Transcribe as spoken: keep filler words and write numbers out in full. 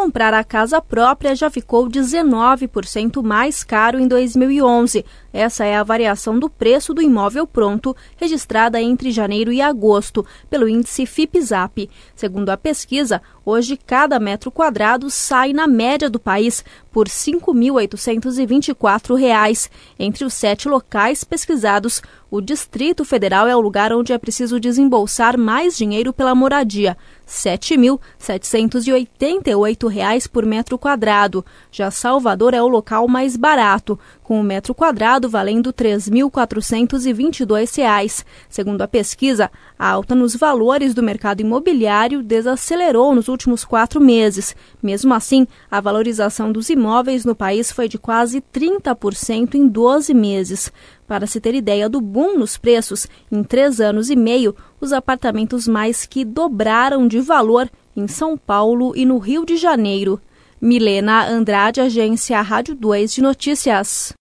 comprar a casa própria já ficou dezenove por cento mais caro em dois mil e onze. Essa é a variação do preço do imóvel pronto, registrada entre janeiro e agosto, pelo índice Fipzap. Segundo a pesquisa, hoje cada metro quadrado sai na média do país por cinco mil oitocentos e vinte e quatro reais. Entre os sete locais pesquisados, o Distrito Federal é o lugar onde é preciso desembolsar mais dinheiro pela moradia, sete mil setecentos e oitenta e oito reais por metro quadrado. Já Salvador é o local mais barato, com o metro quadrado valendo três mil quatrocentos e vinte e dois reais. Segundo a pesquisa, a alta nos valores do mercado imobiliário desacelerou nos últimos quatro meses. Mesmo assim, a valorização dos imóveis no país foi de quase trinta por cento em doze meses. Para se ter ideia do boom nos preços, em três anos e meio, os apartamentos mais que dobraram de valor em São Paulo e no Rio de Janeiro. Milena Andrade, Agência Rádio dois de Notícias.